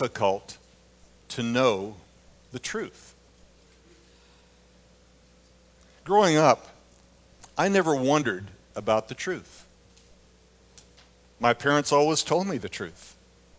difficult to know the truth. Growing up, I never wondered about the truth. My parents always told me the truth.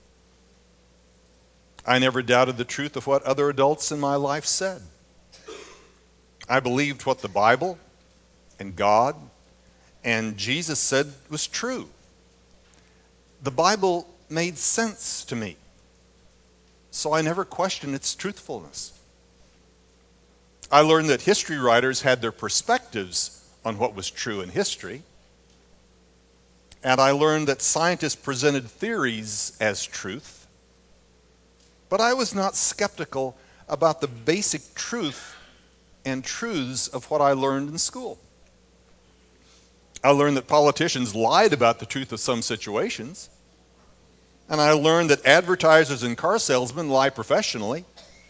I never doubted the truth of what other adults in my life said. I believed what the Bible and God and Jesus said was true. The Bible made sense to me, so I never questioned its truthfulness. I learned that history writers had their perspectives on what was true in history, and I learned that scientists presented theories as truth, but I was not skeptical about the basic truth and truths of what I learned in school. I learned that politicians lied about the truth of some situations, and I learned that advertisers and car salesmen lie professionally.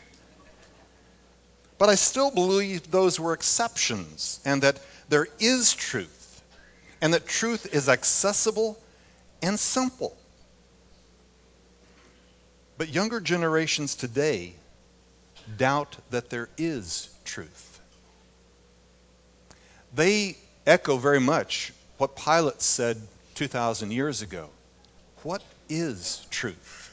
But I still believe those were exceptions, and that there is truth, and that truth is accessible and simple. But younger generations today doubt that there is truth. They echo very much what Pilate said 2,000 years ago. What is truth?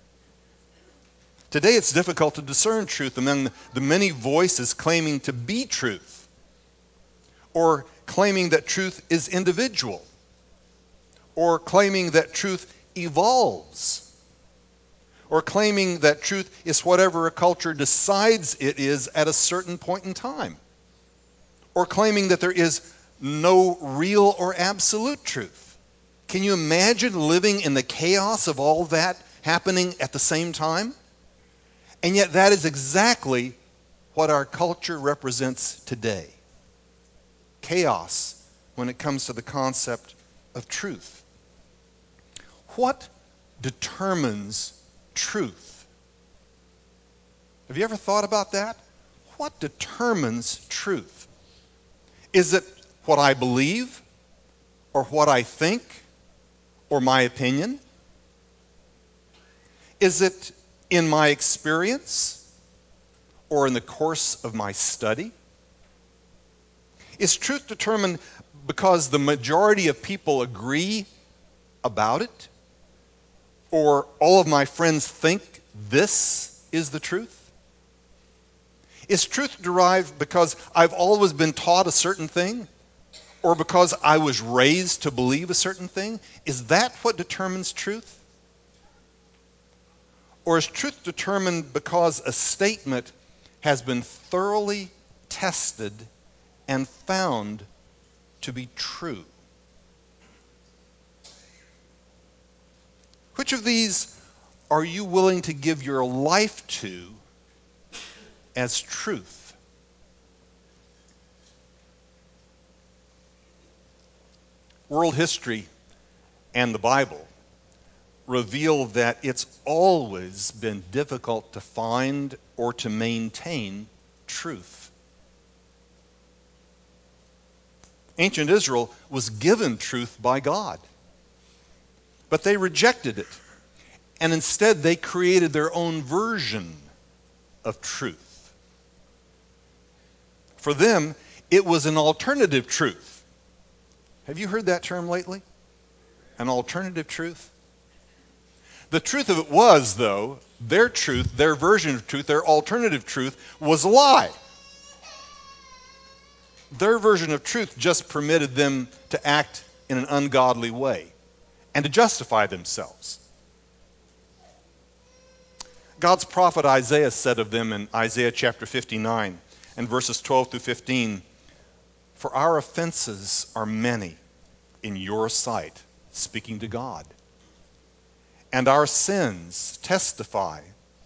Today it's difficult to discern truth among the many voices claiming to be truth, or claiming that truth is individual, or claiming that truth evolves, or claiming that truth is whatever a culture decides it is at a certain point in time, or claiming that there is no real or absolute truth. Can you imagine living in the chaos of all that happening at the same time? And yet that is exactly what our culture represents today. Chaos when it comes to the concept of truth. What determines truth? Have you ever thought about that? What determines truth? Is it what I believe, or what I think, or my opinion? Is it in my experience, or in the course of my study? Is truth determined because the majority of people agree about it? Or all of my friends think this is the truth? Is truth derived because I've always been taught a certain thing? Or because I was raised to believe a certain thing? Is that what determines truth? Or is truth determined because a statement has been thoroughly tested and found to be true? Which of these are you willing to give your life to as truth? World history and the Bible reveal that it's always been difficult to find or to maintain truth. Ancient Israel was given truth by God, but they rejected it, and instead they created their own version of truth. For them, it was an alternative truth. Have you heard that term lately? An alternative truth? The truth of it was, though, their truth, their version of truth, their alternative truth was a lie. Their version of truth just permitted them to act in an ungodly way and to justify themselves. God's prophet Isaiah said of them in Isaiah chapter 59 and verses 12 through 15, "For our offenses are many in your sight," speaking to God, "and our sins testify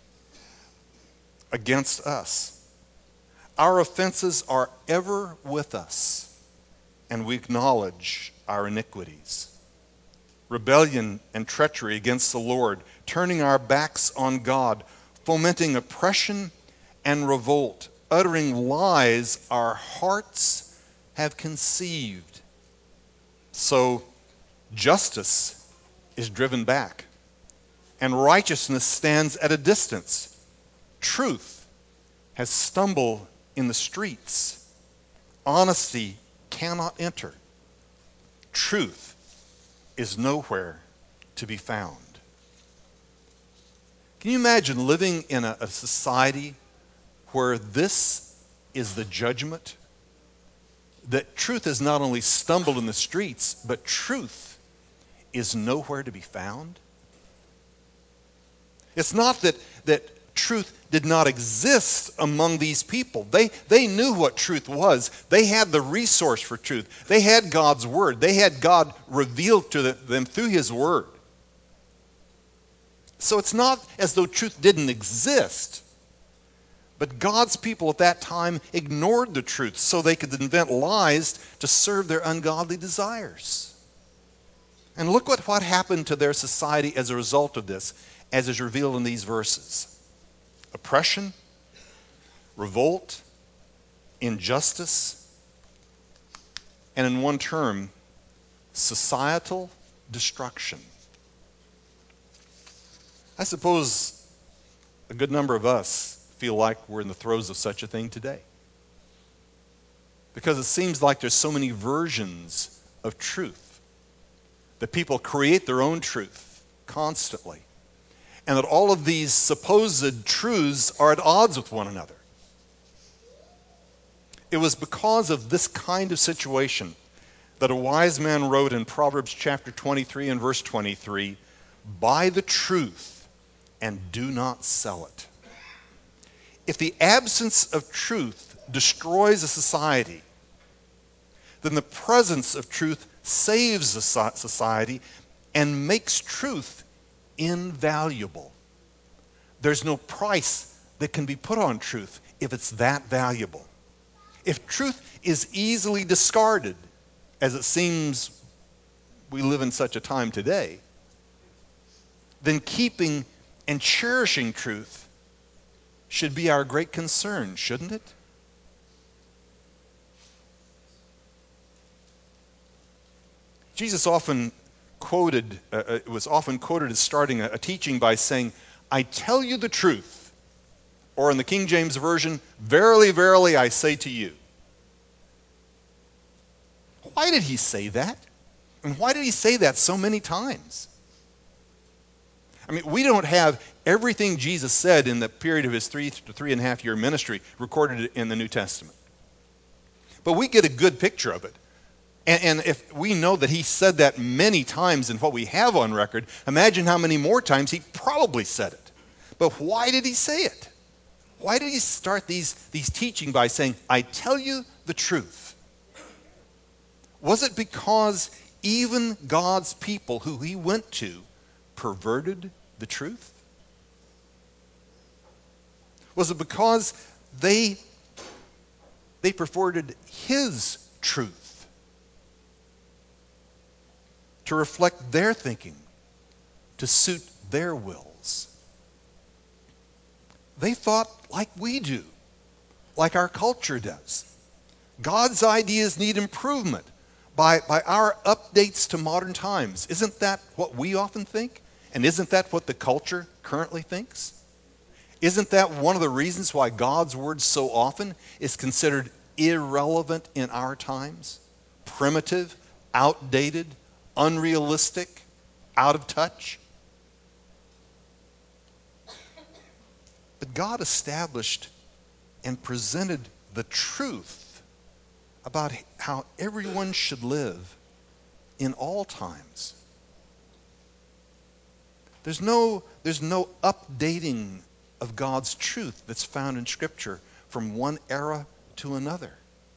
against us. Our offenses are ever with us, and we acknowledge our iniquities. Rebellion and treachery against the Lord, turning our backs on God, fomenting oppression and revolt, uttering lies our hearts have conceived. So justice is driven back, and righteousness stands at a distance. Truth has stumbled in the streets. Honesty cannot enter. Truth is nowhere to be found. Can you imagine living in a society where this is the judgment? That truth has not only stumbled in the streets, but truth is nowhere to be found? It's not that truth did not exist among these people. They knew what truth was. They had the resource for truth. They had God's word. They had God revealed to them through his word. So it's not as though truth didn't exist. But God's people at that time ignored the truth so they could invent lies to serve their ungodly desires. And look at what happened to their society as a result of this, as is revealed in these verses. Oppression, revolt, injustice, and in one term, societal destruction. I suppose a good number of us feel like we're in the throes of such a thing today. Because it seems like there's so many versions of truth, that people create their own truth constantly, and that all of these supposed truths are at odds with one another. It was because of this kind of situation that a wise man wrote in Proverbs chapter 23 and verse 23, "Buy the truth and do not sell it." If the absence of truth destroys a society, then the presence of truth saves a society and makes truth invaluable. There's no price that can be put on truth if it's that valuable. If truth is easily discarded, as it seems we live in such a time today, then keeping and cherishing truth should be our great concern, shouldn't it? Jesus was often quoted as starting a teaching by saying, "I tell you the truth," or in the King James Version, "Verily, verily, I say to you." Why did he say that? And why did he say that so many times? I mean, we don't have everything Jesus said in the period of his 3.5 year ministry recorded in the New Testament. But we get a good picture of it. And if we know that he said that many times in what we have on record, imagine how many more times he probably said it. But why did he say it? Why did he start these teaching by saying, "I tell you the truth"? Was it because even God's people who he went to perverted the truth? Was it because they perverted his truth to reflect their thinking, to suit their wills? They thought like we do, like our culture does. God's ideas need improvement by our updates to modern times. Isn't that what we often think? And isn't that what the culture currently thinks? Isn't that one of the reasons why God's word so often is considered irrelevant in our times? Primitive, outdated, unrealistic, out of touch? But God established and presented the truth about how everyone should live in all times. There's no updating of God's truth that's found in Scripture from one era to another.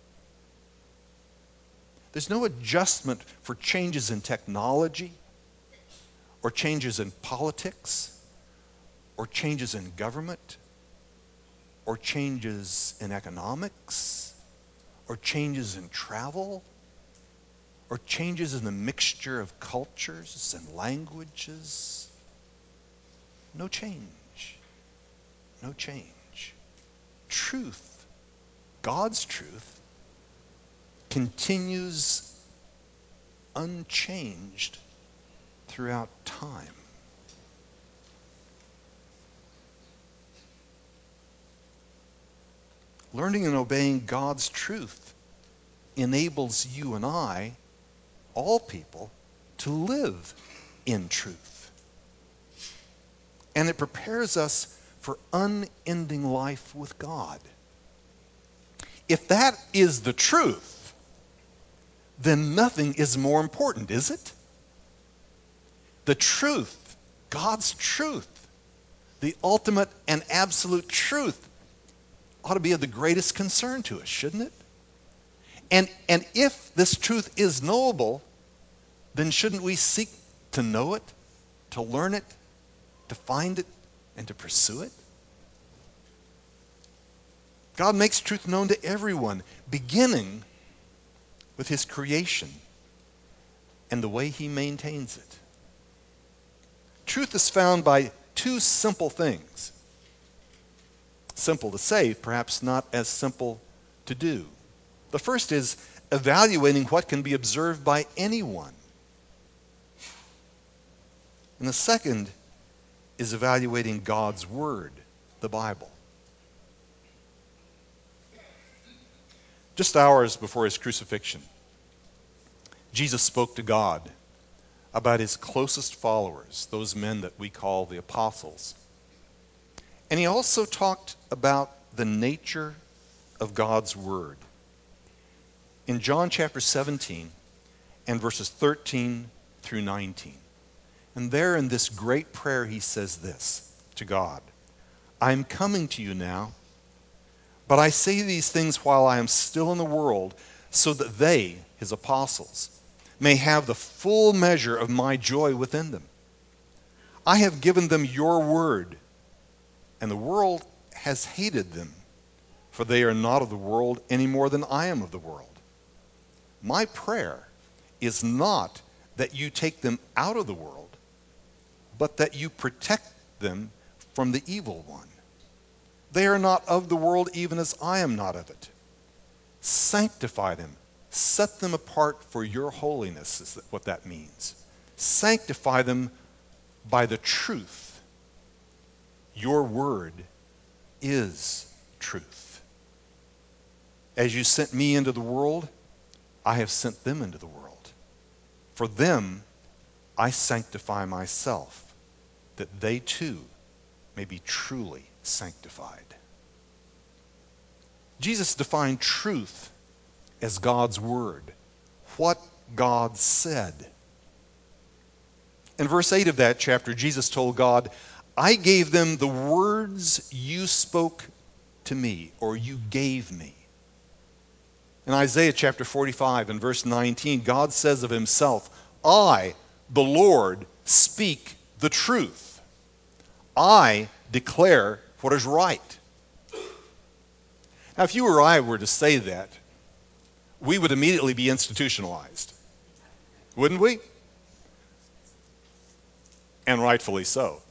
There's no adjustment for changes in technology or changes in politics or changes in government or changes in economics or changes in travel or changes in the mixture of cultures and languages. No change. No change. Truth, God's truth, continues unchanged throughout time. Learning and obeying God's truth enables you and I, all people, to live in truth. And it prepares us for unending life with God. If that is the truth, then nothing is more important, is it? The truth, God's truth, the ultimate and absolute truth, ought to be of the greatest concern to us, shouldn't it? And if this truth is knowable, then shouldn't we seek to know it, to learn it, to find it, and to pursue it? God makes truth known to everyone, beginning with his creation and the way he maintains it. Truth is found by two simple things. Simple to say, perhaps not as simple to do. The first is evaluating what can be observed by anyone. And the second is evaluating God's Word, the Bible. Just hours before his crucifixion, Jesus spoke to God about his closest followers, those men that we call the apostles. And he also talked about the nature of God's Word. In John chapter 17 and verses 13 through 19. And there in this great prayer he says this to God: I am coming to you now, but I say these things while I am still in the world, so that they, his apostles, may have the full measure of my joy within them. I have given them your word, and the world has hated them, for they are not of the world any more than I am of the world. My prayer is not that you take them out of the world, but that you protect them from the evil one. They are not of the world, even as I am not of it. Sanctify them. Set them apart for your holiness, is what that means. Sanctify them by the truth. Your word is truth. As you sent me into the world, I have sent them into the world. For them, I sanctify myself, that they too may be truly sanctified. Jesus defined truth as God's word, what God said. In verse 8 of that chapter, Jesus told God, I gave them the words you spoke to me, or you gave me. In Isaiah chapter 45 and verse 19, God says of himself, I, the Lord, speak the truth. I declare what is right. Now, if you or I were to say that, we would immediately be institutionalized, wouldn't we? And rightfully so.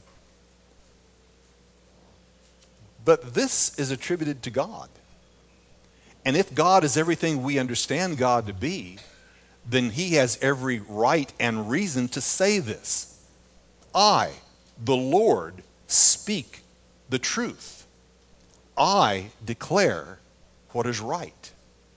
But this is attributed to God. And if God is everything we understand God to be, then he has every right and reason to say this. I, the Lord, speak the truth. I declare what is right.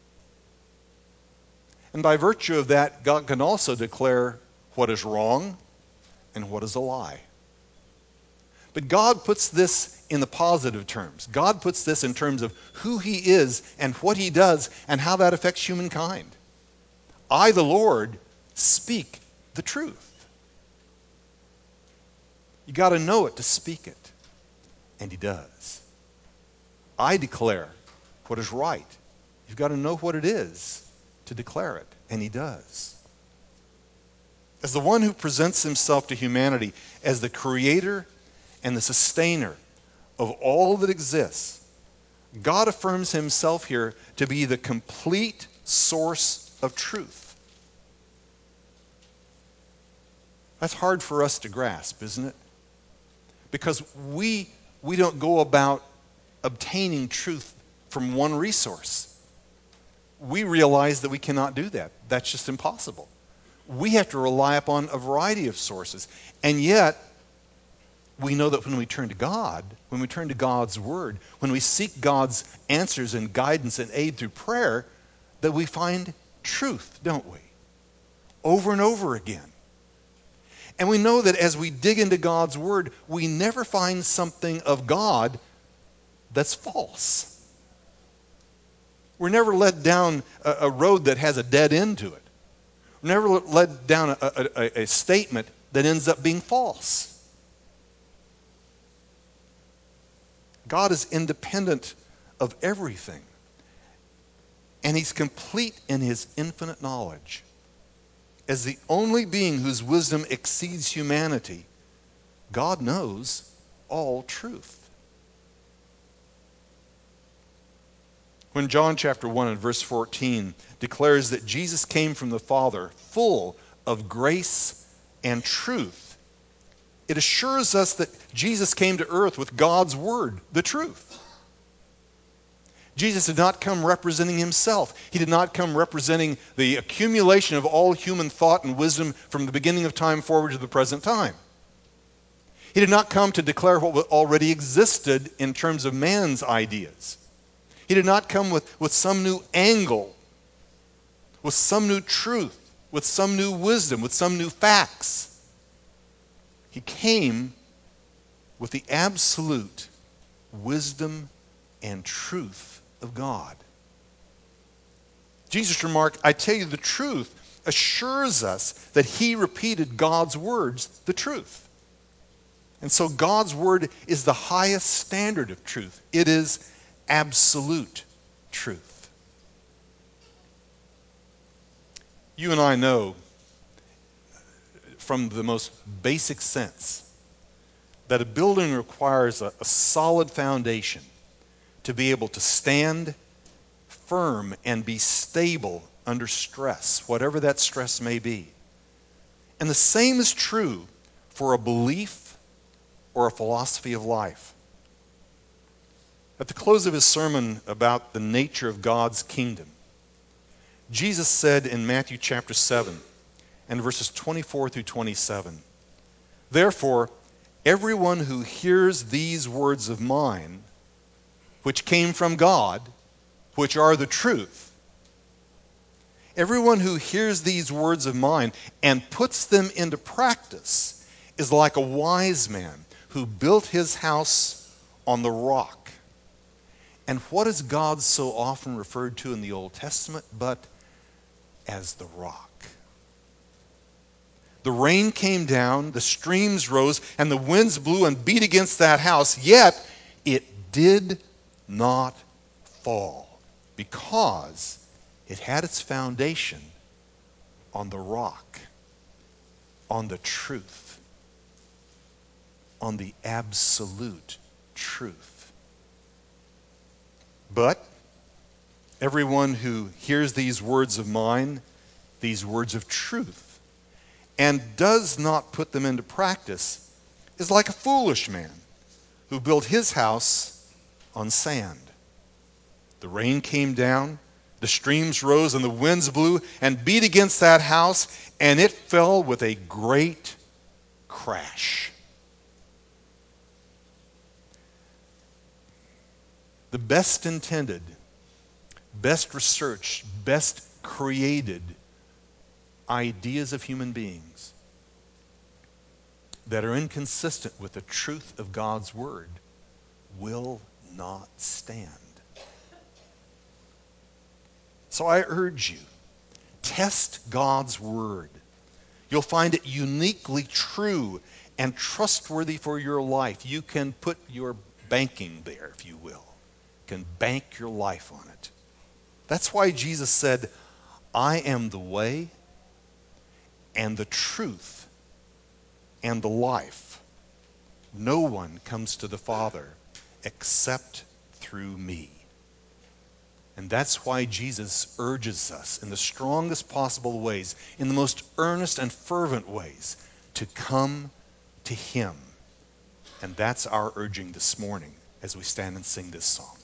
And by virtue of that, God can also declare what is wrong and what is a lie. But God puts this in the positive terms. God puts this in terms of who he is and what he does and how that affects humankind. I, the Lord, speak the truth. You got to know it to speak it. And he does. I declare what is right. You've got to know what it is to declare it. And he does. As the one who presents himself to humanity as the creator and the sustainer of all that exists, God affirms himself here to be the complete source of truth. That's hard for us to grasp, isn't it? Because we don't go about obtaining truth from one resource. We realize that we cannot do that. That's just impossible. We have to rely upon a variety of sources. And yet, we know that when we turn to God, when we turn to God's Word, when we seek God's answers and guidance and aid through prayer, that we find truth, don't we? Over and over again. And we know that as we dig into God's Word, we never find something of God that's false. We're never led down a road that has a dead end to it. We're never led down a statement that ends up being false. God is independent of everything. And He's complete in His infinite knowledge. As the only being whose wisdom exceeds humanity, God knows all truth. When John chapter 1 and verse 14 declares that Jesus came from the Father full of grace and truth, it assures us that Jesus came to earth with God's Word, the truth. Jesus did not come representing Himself. He did not come representing the accumulation of all human thought and wisdom from the beginning of time forward to the present time. He did not come to declare what already existed in terms of man's ideas. He did not come with some new angle, with some new truth, with some new wisdom, with some new facts. He came with the absolute wisdom and truth of God. Jesus remarked, "I tell you the truth," assures us that He repeated God's words, the truth. And so God's Word is the highest standard of truth. It is absolute truth. You and I know from the most basic sense that a building requires a solid foundation to be able to stand firm and be stable under stress, whatever that stress may be. And the same is true for a belief or a philosophy of life. At the close of His sermon about the nature of God's kingdom, Jesus said in Matthew chapter 7 and verses 24 through 27, "Therefore, everyone who hears these words of mine, which came from God, which are the truth, everyone who hears these words of mine and puts them into practice is like a wise man who built his house on the rock." And what is God so often referred to in the Old Testament but as the rock? The rain came down, the streams rose, and the winds blew and beat against that house, yet it did not fall, because it had its foundation on the rock, on the truth, on the absolute truth. But everyone who hears these words of mine, these words of truth, and does not put them into practice is like a foolish man who built his house on sand. The rain came down, the streams rose, and the winds blew and beat against that house, and it fell with a great crash. The best intended, best researched, best created ideas of human beings that are inconsistent with the truth of God's Word will not stand. So I urge you, test God's Word. You'll find it uniquely true and trustworthy for your life. You can put your banking there, if you will. You can bank your life on it. That's why Jesus said, "I am the way and the truth and the life. No one comes to the Father except through me." And that's why Jesus urges us in the strongest possible ways, in the most earnest and fervent ways, to come to Him. And that's our urging this morning as we stand and sing this song.